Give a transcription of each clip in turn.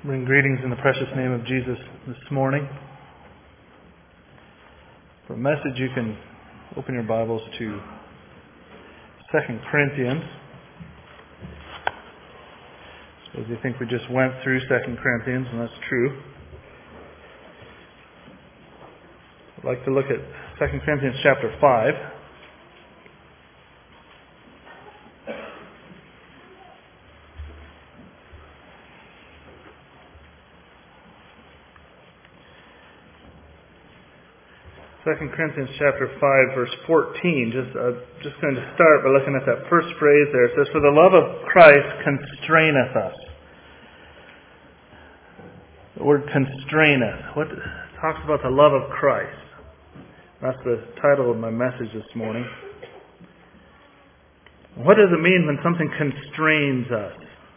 Bring greetings in the precious name of Jesus this morning. For a message, you can open your Bibles to 2 Corinthians. So you think we just went through 2 Corinthians, and that's true. I'd like to look at 2 Corinthians chapter 5. 2 Corinthians chapter 5, verse 14. Just going to start by looking at that first phrase there. It says, "For the love of Christ constraineth us." The word constraineth. What talks about the love of Christ? That's the title of my message this morning. What does it mean when something constrains us?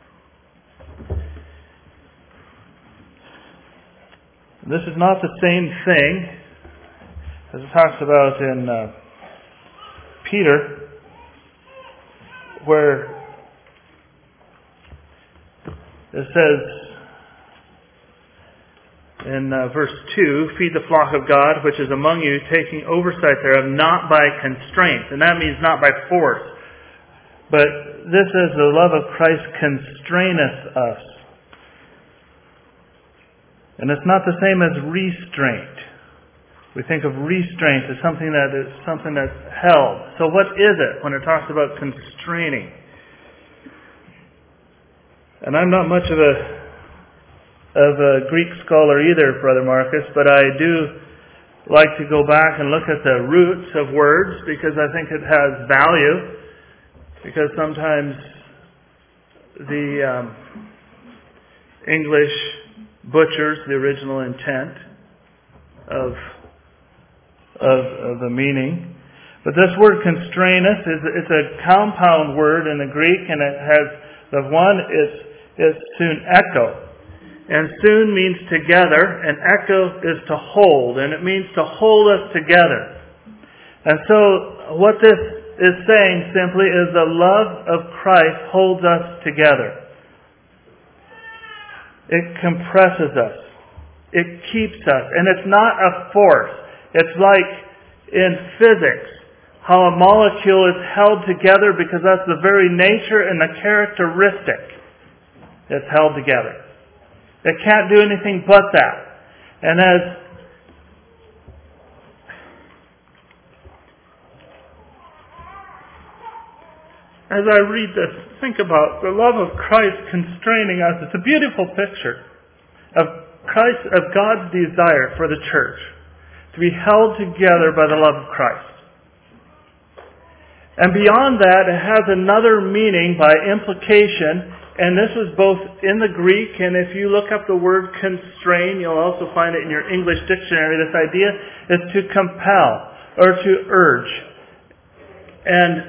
This is not the same thing as it talks about in Peter, where it says in verse 2, "Feed the flock of God which is among you, taking oversight thereof, not by constraint." And that means not by force. But this is the love of Christ constraineth us. And it's not the same as restraint. We think of restraint as something that's held. So what is it when it talks about constraining? And I'm not much of a Greek scholar either, Brother Marcus, but I do like to go back and look at the roots of words because I think it has value. Because sometimes the English butchers the original intent of the meaning. But this word constraineth is a compound word in the Greek, and it has the one is soon echo. And soon means together, and echo is to hold, and it means to hold us together. And so what this is saying simply is the love of Christ holds us together. It compresses us. It keeps us. And it's not a force. It's like in physics, how a molecule is held together because that's the very nature and the characteristic. It's held together. It can't do anything but that. And as I read this, think about the love of Christ constraining us. It's a beautiful picture of God's desire for the church to be held together by the love of Christ. And beyond that, it has another meaning by implication, and this is both in the Greek, and if you look up the word constrain, you'll also find it in your English dictionary. This idea is to compel or to urge. And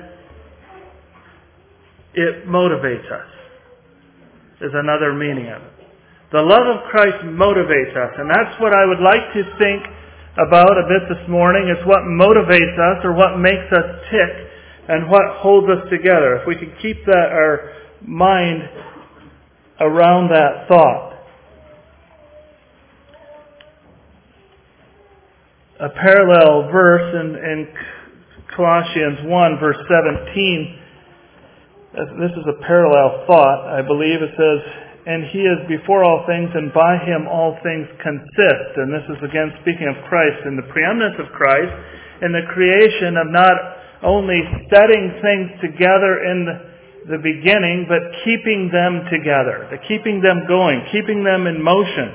it motivates us, is another meaning of it. The love of Christ motivates us, and that's what I would like to think about a bit this morning. It's what motivates us or what makes us tick and what holds us together. If we could keep our mind around that thought. A parallel verse in Colossians 1 verse 17. This is a parallel thought, I believe. It says, "And He is before all things, and by Him all things consist." And this is again speaking of Christ and the preeminence of Christ in the creation of not only setting things together in the beginning, but keeping them together, keeping them going, keeping them in motion.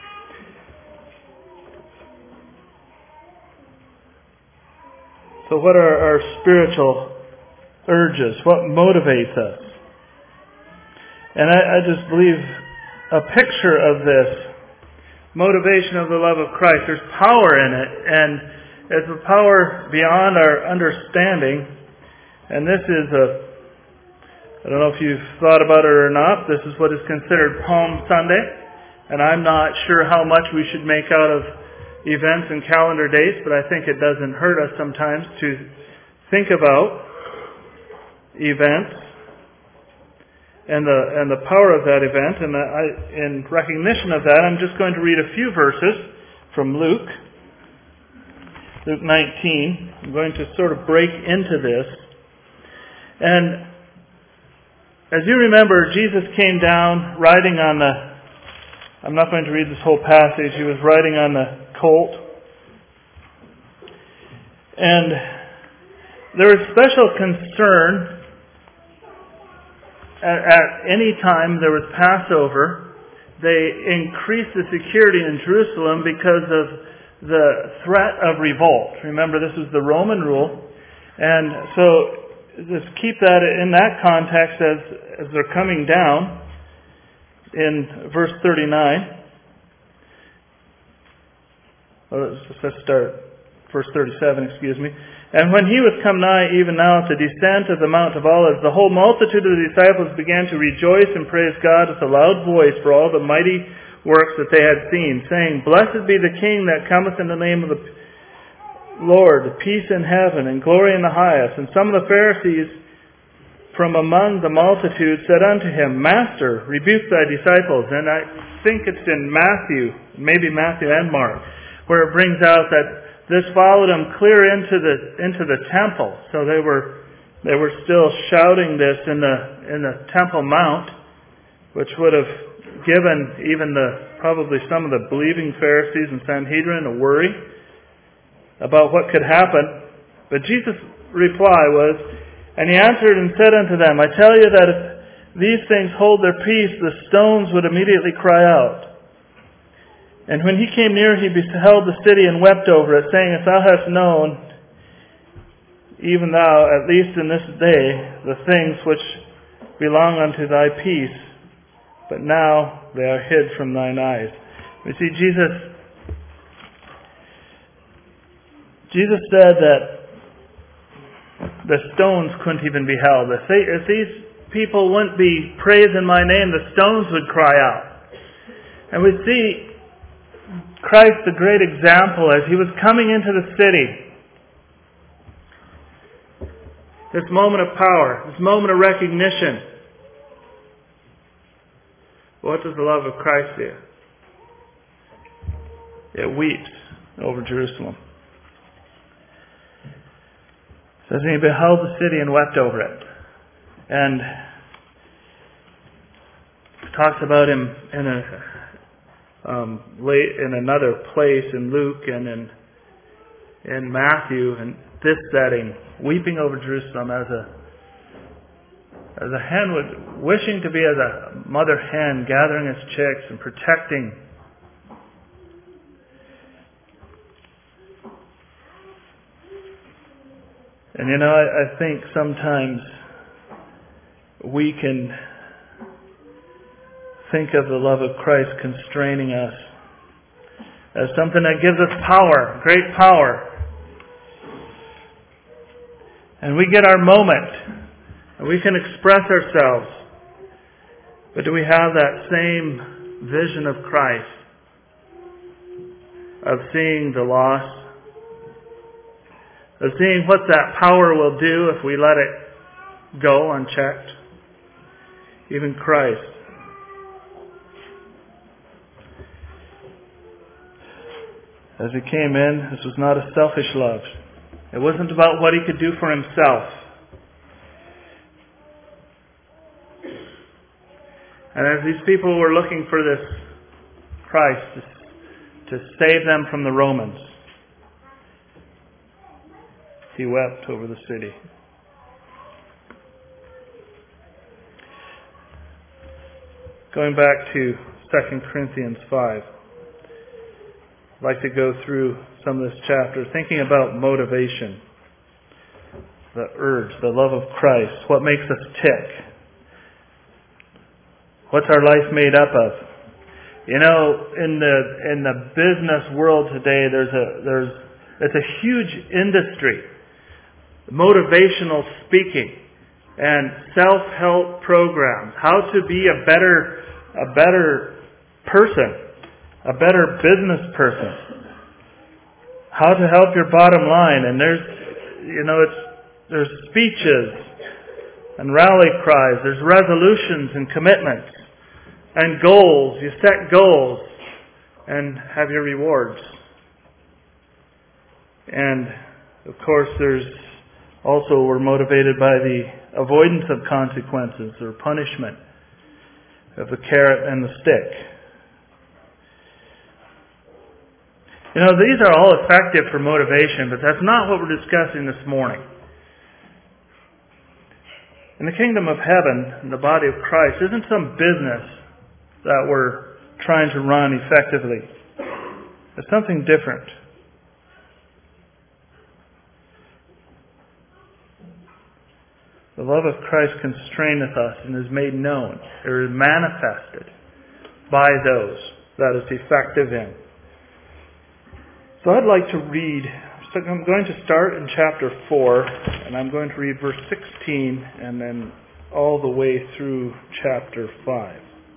So what are our spiritual urges? What motivates us? And I just believe a picture of this motivation of the love of Christ. There's power in it, and it's a power beyond our understanding. And this is I don't know if you've thought about it or not, this is what is considered Palm Sunday. And I'm not sure how much we should make out of events and calendar dates, but I think it doesn't hurt us sometimes to think about events. and the power of that event. And in recognition of that, I'm just going to read a few verses from Luke 19. I'm going to sort of break into this. And as you remember, Jesus came down riding on I'm not going to read this whole passage. He was riding on the colt. And there was special concern at any time there was Passover. They increased the security in Jerusalem because of the threat of revolt. Remember, this was the Roman rule. And so just keep that in that context as they're coming down in verse 39. Let's start verse 37, excuse me. And when he was come nigh, even now at the descent of the Mount of Olives, the whole multitude of the disciples began to rejoice and praise God with a loud voice for all the mighty works that they had seen, saying, Blessed be the King that cometh in the name of the Lord, peace in heaven and glory in the highest. And some of the Pharisees from among the multitude said unto him, Master, rebuke thy disciples. And I think it's in Matthew, maybe Matthew and Mark, where it brings out that this followed them clear into the temple. So they were still shouting this in the Temple Mount, which would have given even probably some of the believing Pharisees and Sanhedrin a worry about what could happen. But Jesus' reply was, and he answered and said unto them, I tell you that if these things hold their peace, the stones would immediately cry out. And when he came near, he beheld the city and wept over it, saying, If thou hadst known, even thou, at least in this day, the things which belong unto thy peace, but now they are hid from thine eyes. We see Jesus said that the stones couldn't even be held. If these people wouldn't be praising my name, the stones would cry out. And we see Christ, the great example, as he was coming into the city. This moment of power, this moment of recognition. What does the love of Christ do? It weeps over Jerusalem. It says, and he beheld the city and wept over it. And it talks about him in another place in Luke and in Matthew, in this setting, weeping over Jerusalem as a hen wishing to be as a mother hen, gathering its chicks and protecting. And I think sometimes we can think of the love of Christ constraining us as something that gives us power, great power. And we get our moment, and we can express ourselves. But do we have that same vision of Christ, of seeing the lost, of seeing what that power will do if we let it go unchecked? Even Christ. As he came in, this was not a selfish love. It wasn't about what he could do for himself. And as these people were looking for this Christ to save them from the Romans, he wept over the city. Going back to 2 Corinthians 5. I'd like to go through some of this chapter, thinking about motivation, the urge, the love of Christ, what makes us tick. What's our life made up of? In the business world today, it's a huge industry, motivational speaking and self-help programs, how to be a better person. A better business person. How to help your bottom line. And there's speeches and rally cries. There's resolutions and commitments and goals. You set goals and have your rewards. And of course there's also we're motivated by the avoidance of consequences or punishment, of the carrot and the stick. You know, these are all effective for motivation, but that's not what we're discussing this morning. In the kingdom of heaven, in the body of Christ, isn't some business that we're trying to run effectively. It's something different. The love of Christ constraineth us and is made known, or is manifested by those that is effective in. So I'd like to read, I'm going to start in chapter 4, and I'm going to read verse 16 and then all the way through chapter 5.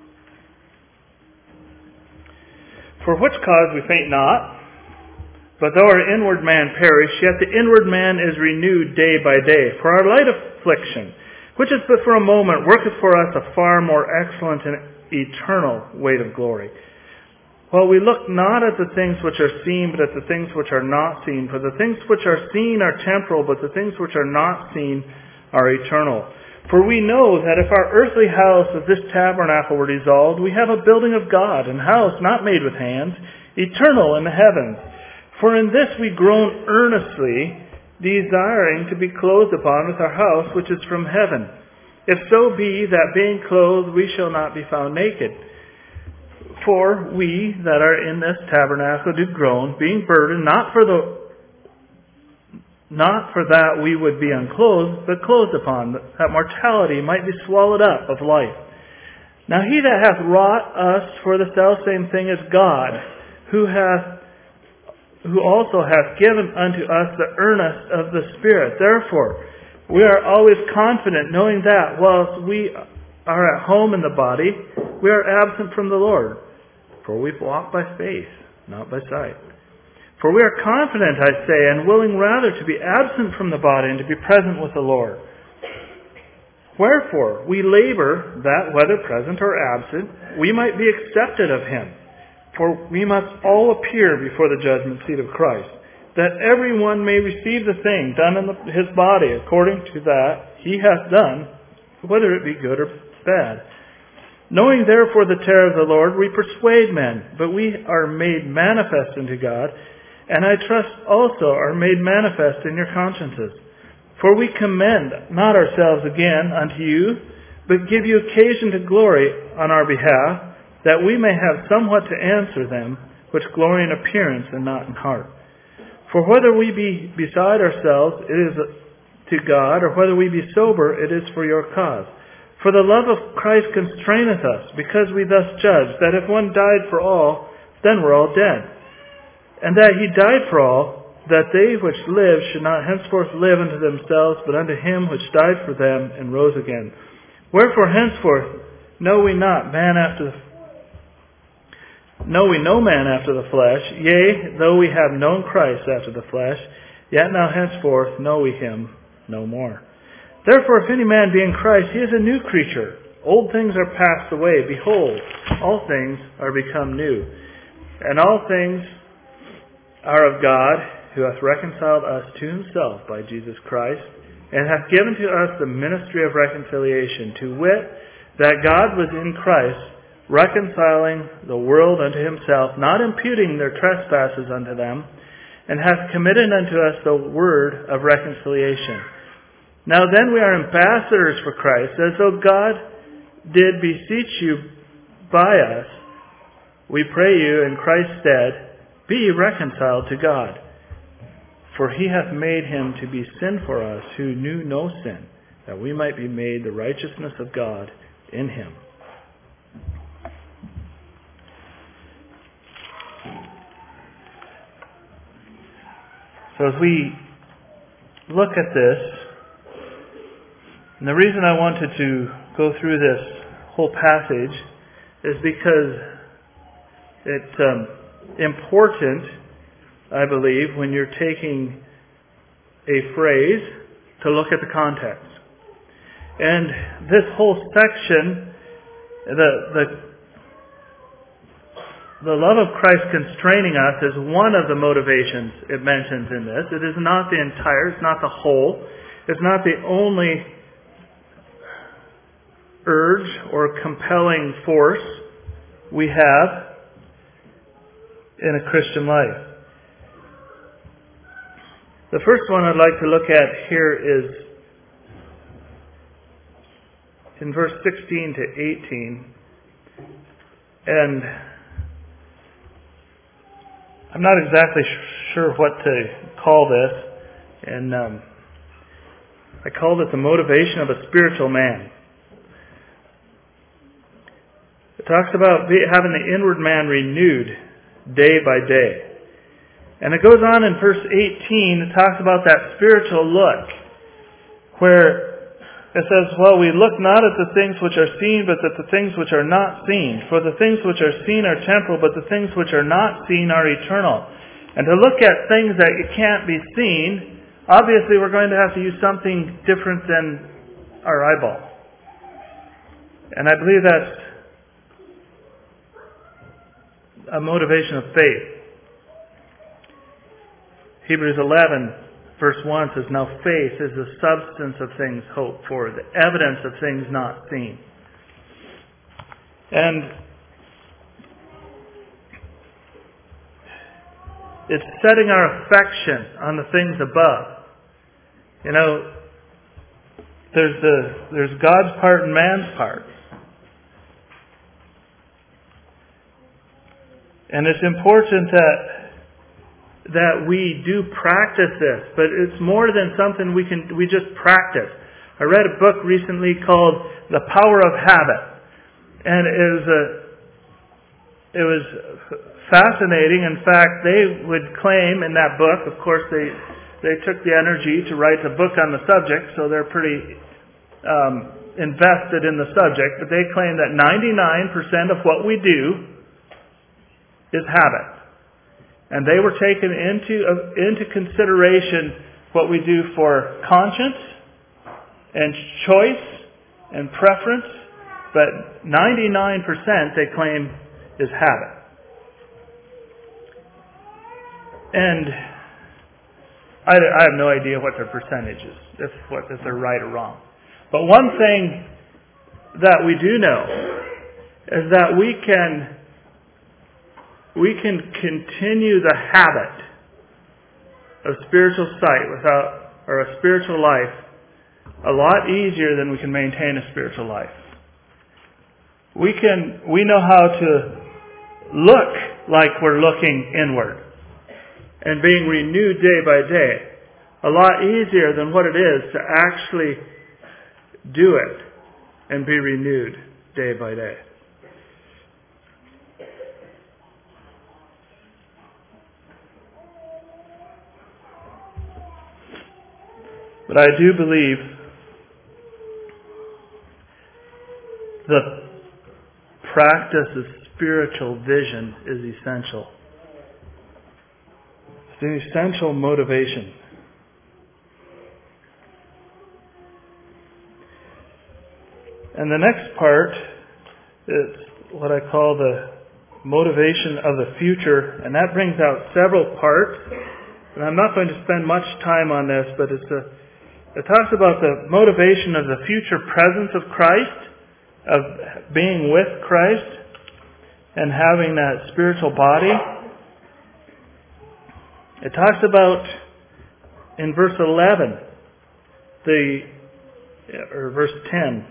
For which cause we faint not, but though our inward man perish, yet the inward man is renewed day by day. For our light affliction, which is but for a moment, worketh for us a far more excellent and eternal weight of glory. Well, we look not at the things which are seen, but at the things which are not seen. For the things which are seen are temporal, but the things which are not seen are eternal. For we know that if our earthly house of this tabernacle were dissolved, we have a building of God, an house not made with hands, eternal in the heavens. For in this we groan earnestly, desiring to be clothed upon with our house which is from heaven. If so be that being clothed we shall not be found naked. For we that are in this tabernacle do groan, being burdened, not for that we would be unclothed, but clothed upon, that mortality might be swallowed up of life. Now he that hath wrought us for the selfsame thing is God, who also hath given unto us the earnest of the Spirit. Therefore, we are always confident, knowing that whilst we are at home in the body, we are absent from the Lord. For we walk by faith, not by sight. For we are confident, I say, and willing rather to be absent from the body and to be present with the Lord. Wherefore, we labor that, whether present or absent, we might be accepted of Him. For we must all appear before the judgment seat of Christ, that every one may receive the thing done in his body according to that he hath done, whether it be good or bad. Knowing therefore the terror of the Lord, we persuade men, but we are made manifest unto God, and I trust also are made manifest in your consciences. For we commend not ourselves again unto you, but give you occasion to glory on our behalf, that we may have somewhat to answer them which glory in appearance and not in heart. For whether we be beside ourselves, it is to God, or whether we be sober, it is for your cause. For the love of Christ constraineth us, because we thus judge, that if one died for all, then we're all dead. And that he died for all, that they which live should not henceforth live unto themselves, but unto him which died for them and rose again. Wherefore henceforth know we no man after the flesh, yea, though we have known Christ after the flesh, yet now henceforth know we him no more. Therefore, if any man be in Christ, he is a new creature. Old things are passed away. Behold, all things are become new. And all things are of God, who hath reconciled us to himself by Jesus Christ, and hath given to us the ministry of reconciliation, to wit, that God was in Christ, reconciling the world unto himself, not imputing their trespasses unto them, and hath committed unto us the word of reconciliation. Now then we are ambassadors for Christ, as though God did beseech you by us. We pray you in Christ's stead, be ye reconciled to God. For he hath made him to be sin for us, who knew no sin, that we might be made the righteousness of God in him. So as we look at this, and the reason I wanted to go through this whole passage is because it's important, I believe, when you're taking a phrase, to look at the context. And this whole section, the love of Christ constraining us is one of the motivations it mentions in this. It is not the entire, it's not the whole, it's not the only urge or compelling force we have in a Christian life. The first one I'd like to look at here is in verse 16 to 18. And I'm not exactly sure what to call this. And I called it the motivation of a spiritual man. It talks about having the inward man renewed day by day. And it goes on in verse 18, it talks about that spiritual look, where it says, well, we look not at the things which are seen, but at the things which are not seen. For the things which are seen are temporal, but the things which are not seen are eternal. And to look at things that can't be seen, obviously we're going to have to use something different than our eyeball. And I believe that's a motivation of faith. Hebrews 11, verse 1 says, now faith is the substance of things hoped for, the evidence of things not seen. And it's setting our affection on the things above. You know, there's God's part and man's part. And it's important that we do practice this, but it's more than something we just practice. I read a book recently called The Power of Habit, and it was fascinating. In fact, they would claim in that book, of course they took the energy to write a book on the subject, so they're pretty invested in the subject, but they claim that 99% of what we do is habit. And they were taken into consideration what we do for conscience and choice and preference, but 99% they claim is habit. And I have no idea what their percentage is, if they're right or wrong. But one thing that we do know is that we can continue the habit of spiritual sight or a spiritual life a lot easier than we can maintain a spiritual life. We know how to look like we're looking inward and being renewed day by day a lot easier than what it is to actually do it and be renewed day by day. But I do believe the practice of spiritual vision is essential. It's an essential motivation. And the next part is what I call the motivation of the future, and that brings out several parts. And I'm not going to spend much time on this, but it talks about the motivation of the future presence of Christ, of being with Christ, and having that spiritual body. It talks about, in verse 11, verse 10,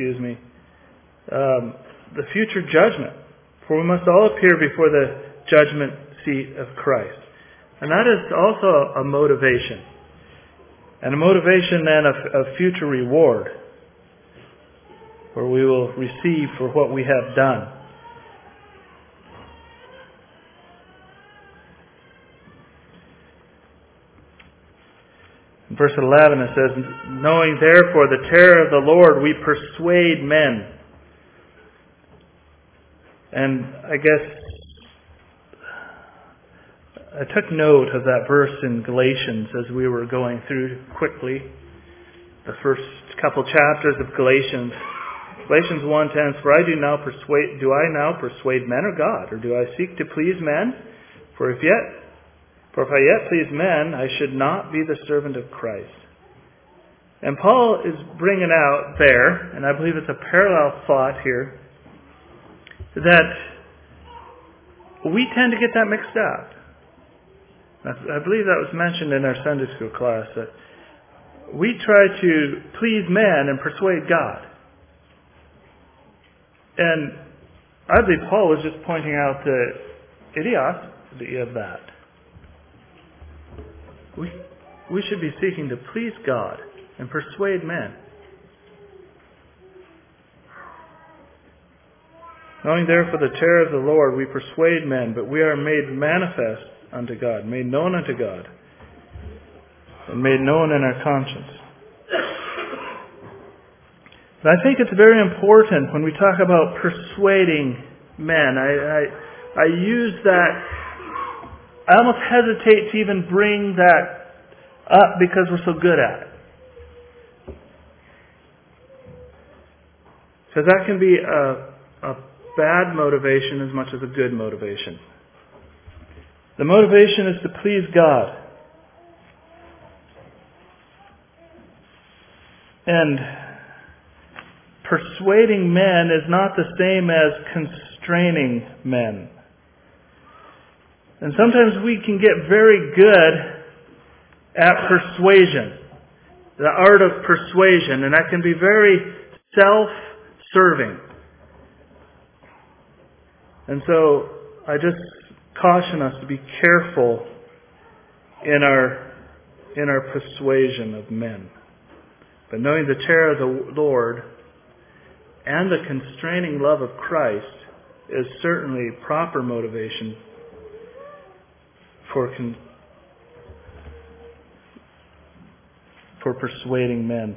the future judgment. For we must all appear before the judgment seat of Christ. And that is also a motivation. And a motivation then of future reward, where we will receive for what we have done. In verse 11 it says, knowing therefore the terror of the Lord, we persuade men. And I guess I took note of that verse in Galatians as we were going through quickly the first couple chapters of Galatians. Galatians 1:10, For I now persuade men or God, or do I seek to please men? For if I yet please men, I should not be the servant of Christ. And Paul is bringing out there, and I believe it's a parallel thought here, that we tend to get that mixed up. I believe that was mentioned in our Sunday school class, that we try to please men and persuade God. And I believe Paul was just pointing out the idiocy of that. We should be seeking to please God and persuade men. Knowing therefore the terror of the Lord, we persuade men, but we are made manifest unto God, made known unto God, and made known in our conscience. And I think it's very important when we talk about persuading men. I use that, I almost hesitate to even bring that up because we're so good at it. Because that can be a bad motivation as much as a good motivation. The motivation is to please God. And persuading men is not the same as constraining men. And sometimes we can get very good at persuasion, the art of persuasion, and that can be very self-serving. And so I just caution us to be careful in our persuasion of men. But knowing the terror of the Lord and the constraining love of Christ is certainly proper motivation for persuading men.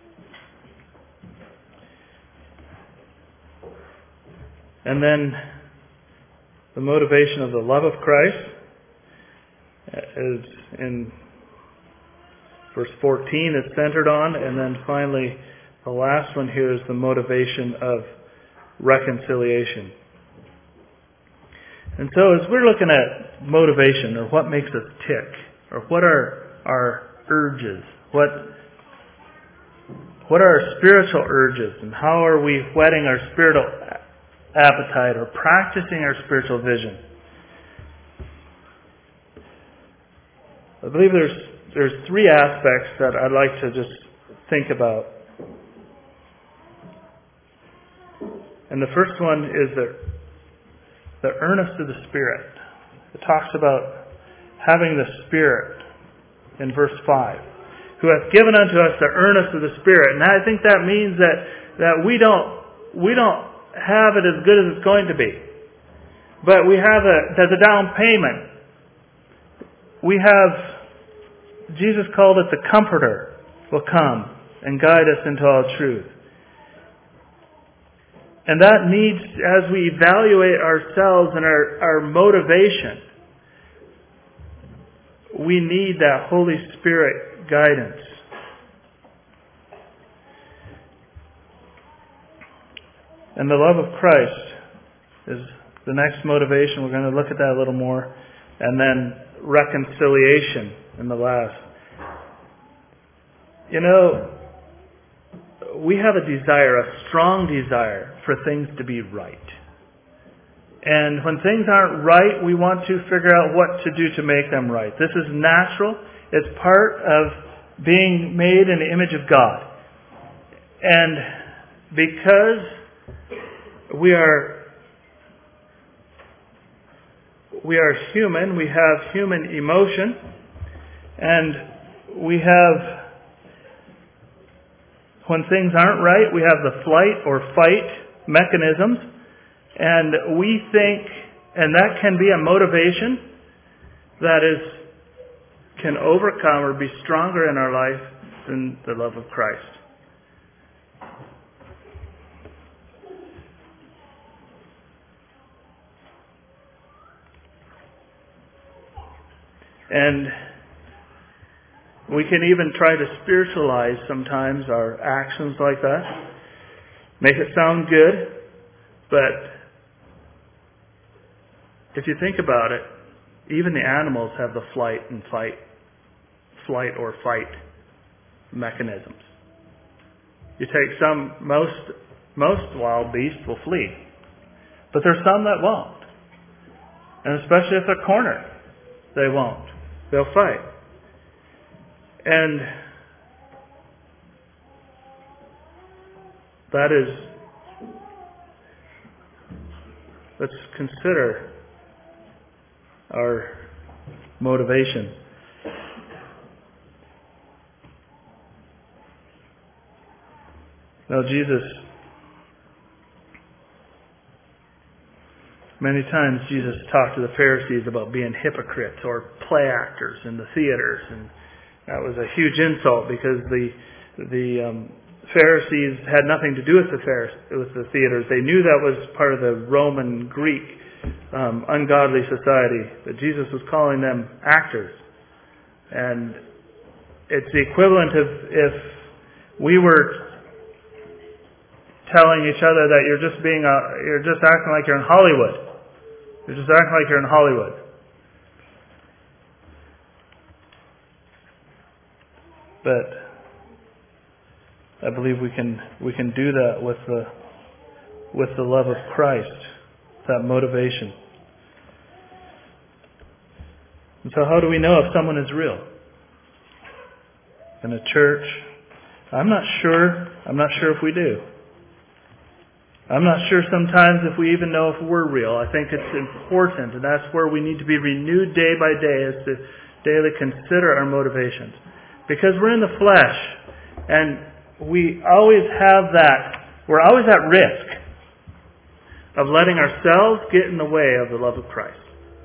And then the motivation of the love of Christ is in verse 14 it's centered on, and then finally the last one here is the motivation of reconciliation. And so as we're looking at motivation, or what makes us tick, or what are our urges, what are our spiritual urges, and how are we whetting our spiritual appetite or practicing our spiritual vision? I believe there's three aspects that I'd like to just think about. And the first one is the earnest of the Spirit. It talks about having the Spirit in verse 5. Who hath given unto us the earnest of the Spirit. And I think that means that we don't have it as good as it's going to be. But we have there's a down payment. We have, Jesus called it the Comforter will come and guide us into all truth. And that needs, as we evaluate ourselves and our motivation, we need that Holy Spirit guidance. And the love of Christ is the next motivation. We're going to look at that a little more. And then reconciliation in the last. You know, we have a desire, a strong desire for things to be right. And when things aren't right, we want to figure out what to do to make them right. This is natural. It's part of being made in the image of God. And because we are human, we have human emotion, and we have, when things aren't right, we have the flight or fight mechanisms, and we think, and that can be a motivation that can overcome or be stronger in our life than the love of Christ. And We can even try to spiritualize sometimes our actions like that. Make it sound good. But if you think about it, even the animals have the flight or fight mechanisms. You take most wild beasts will flee. But there's some that won't. And especially if they're cornered, they won't. They'll fight. And that is, let's consider our motivation. Now, many times Jesus talked to the Pharisees about being hypocrites or play actors in the theaters, and that was a huge insult because the Pharisees had nothing to do with the theaters. They knew that was part of the Roman, Greek, ungodly society, but Jesus was calling them actors. And it's the equivalent of if we were telling each other that you're just acting like you're in Hollywood. You're just acting like you're in Hollywood. But I believe we can do that with the love of Christ, that motivation. And so how do we know if someone is real? In a church? I'm not sure if we do. I'm not sure sometimes if we even know if we're real. I think it's important, and that's where we need to be renewed day by day, is to daily consider our motivations. Because we're in the flesh, and we always have that, we're always at risk of letting ourselves get in the way of the love of Christ.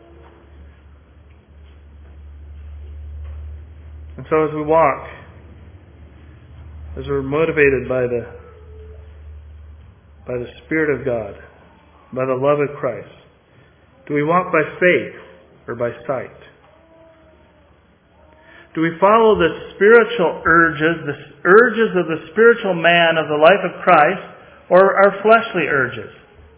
And so as we walk, as we're motivated by the Spirit of God, by the love of Christ, do we walk by faith or by sight? Do we follow the spiritual urges of the spiritual man of the life of Christ, or our fleshly urges?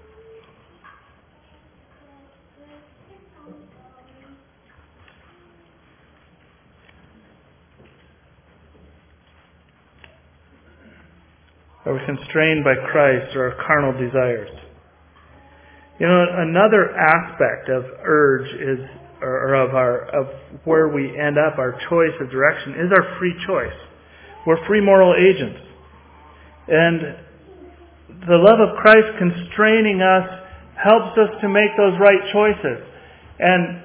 Are we constrained by Christ or our carnal desires? You know, another aspect of urge is, of where we end up, our choice of direction, is our free choice. We're free moral agents. And the love of Christ constraining us helps us to make those right choices. And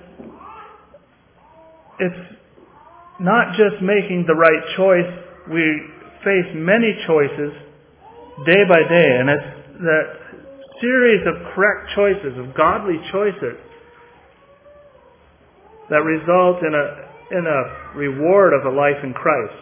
it's not just making the right choice. We face many choices day by day, and it's that series of correct choices, of godly choices, that result in a reward of a life in Christ.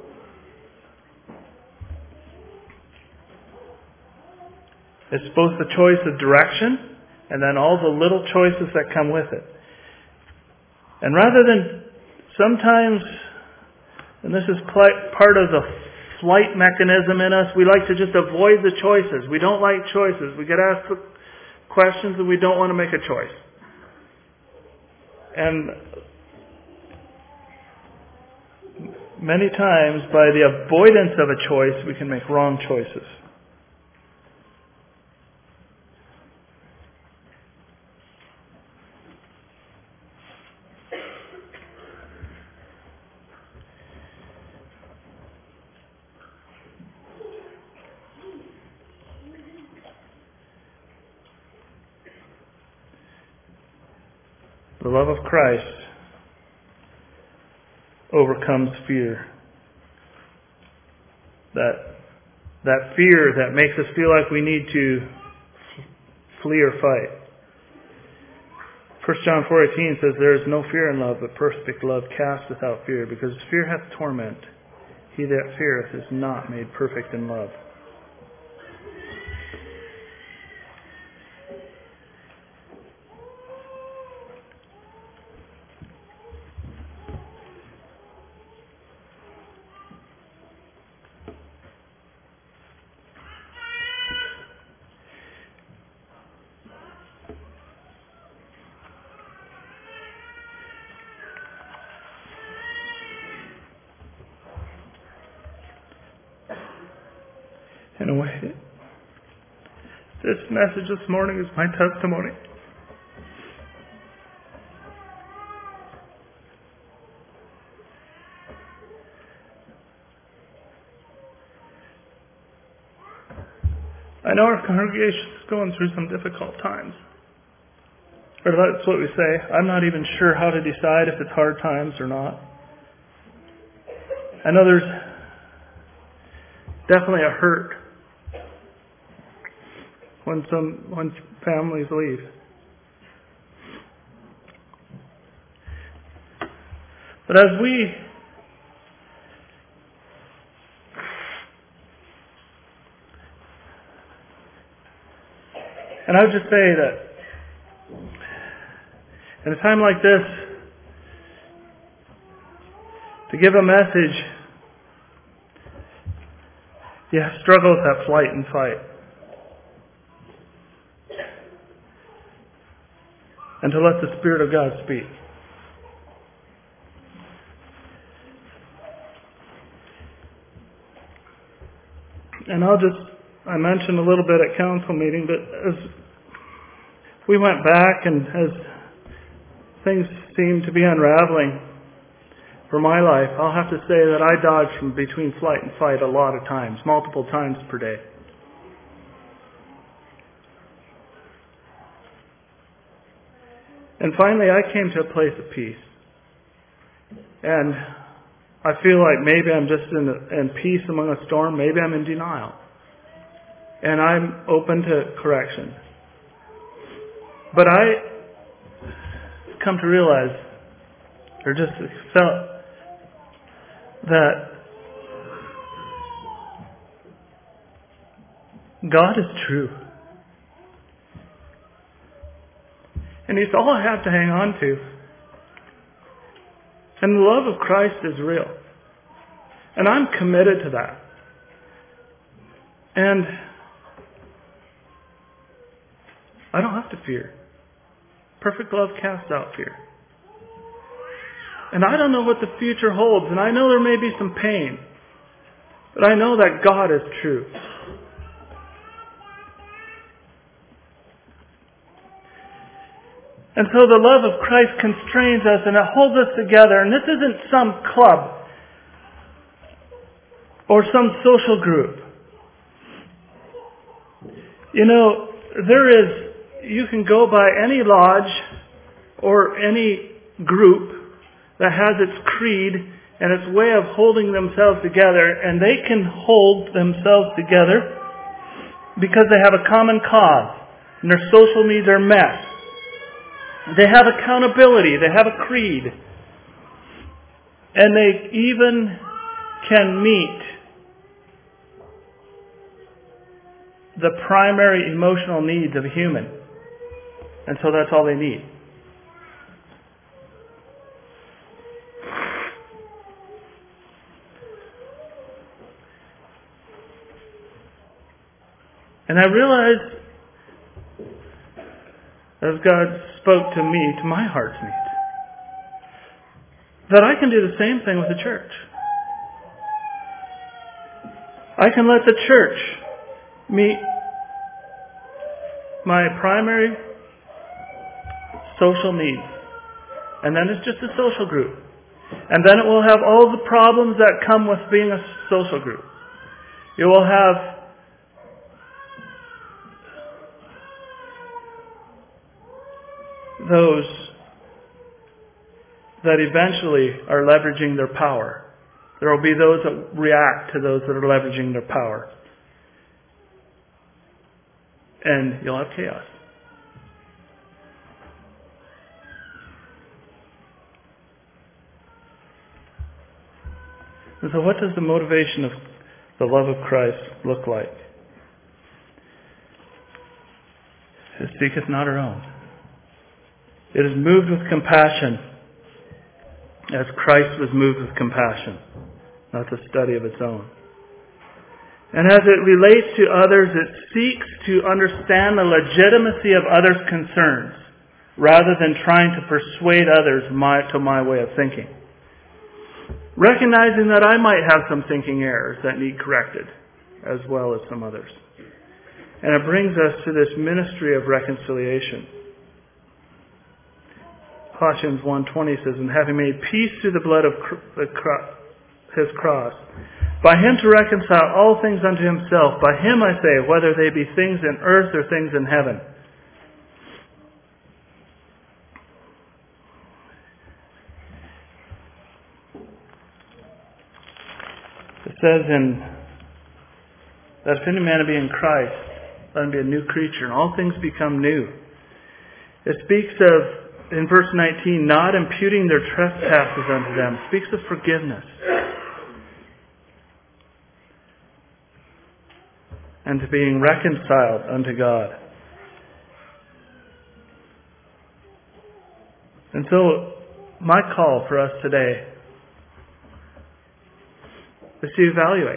It's both the choice of direction and then all the little choices that come with it. And rather than sometimes, and this is part of the flight mechanism in us, we like to just avoid the choices. We don't like choices. We get asked the questions and we don't want to make a choice. And many times, by the avoidance of a choice, we can make wrong choices. The love of Christ overcomes fear. That fear that makes us feel like we need to flee or fight. 1 John 4:18 says, "There is no fear in love, but perfect love casteth out fear, because fear hath torment. He that feareth is not made perfect in love." in a way. This message this morning is my testimony. I know our congregation is going through some difficult times. Or that's what we say. I'm not even sure how to decide if it's hard times or not. I know there's definitely a hurt when families leave. But as and I would just say that in a time like this, to give a message, you struggle with that flight and fight. And to let the Spirit of God speak. And I mentioned a little bit at council meeting, but as we went back and as things seemed to be unraveling for my life, I'll have to say that I dodged from between flight and fight a lot of times, multiple times per day. And finally I came to a place of peace. And I feel like maybe I'm just in peace among a storm, maybe I'm in denial. And I'm open to correction. But I come to realize, or just felt, that God is true. And He's all I have to hang on to. And the love of Christ is real. And I'm committed to that. And I don't have to fear. Perfect love casts out fear. And I don't know what the future holds, and I know there may be some pain, but I know that God is true. And so the love of Christ constrains us and it holds us together. And this isn't some club or some social group. You know, you can go by any lodge or any group that has its creed and its way of holding themselves together, and they can hold themselves together because they have a common cause and their social needs are met. They have accountability, they have a creed, and they even can meet the primary emotional needs of a human. And so that's all they need. And I realized, as God spoke to me, to my heart's needs, that I can do the same thing with the church. I can let the church meet my primary social needs. And then it's just a social group. And then it will have all the problems that come with being a social group. You will have those that eventually are leveraging their power. There will be those that react to those that are leveraging their power. And you'll have chaos. And so what does the motivation of the love of Christ look like? It seeketh not her own. It is moved with compassion, as Christ was moved with compassion, not the study of its own. And as it relates to others, it seeks to understand the legitimacy of others' concerns, rather than trying to persuade others to my way of thinking. Recognizing that I might have some thinking errors that need corrected, as well as some others. And it brings us to this ministry of reconciliation. Colossians 1:20 says, "And having made peace through the blood of his cross, by him to reconcile all things unto himself, by him I say, whether they be things in earth or things in heaven." It says that if any man be in Christ, let him be a new creature, and all things become new. It speaks of, in verse 19, not imputing their trespasses unto them. It speaks of forgiveness. And to being reconciled unto God. And so, my call for us today is to evaluate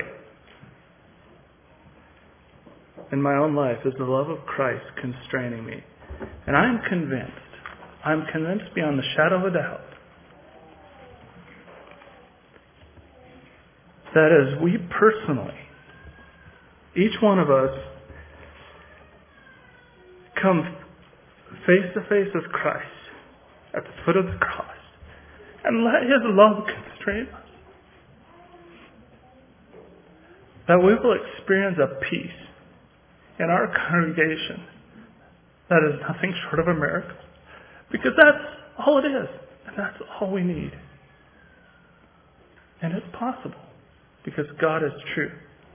in my own life, is the love of Christ constraining me? And I'm convinced beyond the shadow of a doubt, that as we personally, each one of us, come face to face with Christ at the foot of the cross and let His love constrain us, that we will experience a peace in our congregation that is nothing short of a miracle. Because that's all it is. And that's all we need. And it's possible. Because God is true.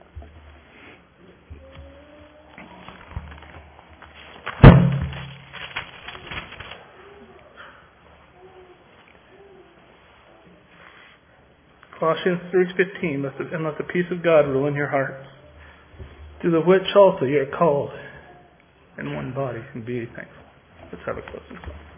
Colossians 3:15, "And let the peace of God rule in your hearts, to the which also ye are called in one body, and be thankful." Let's have a closing song.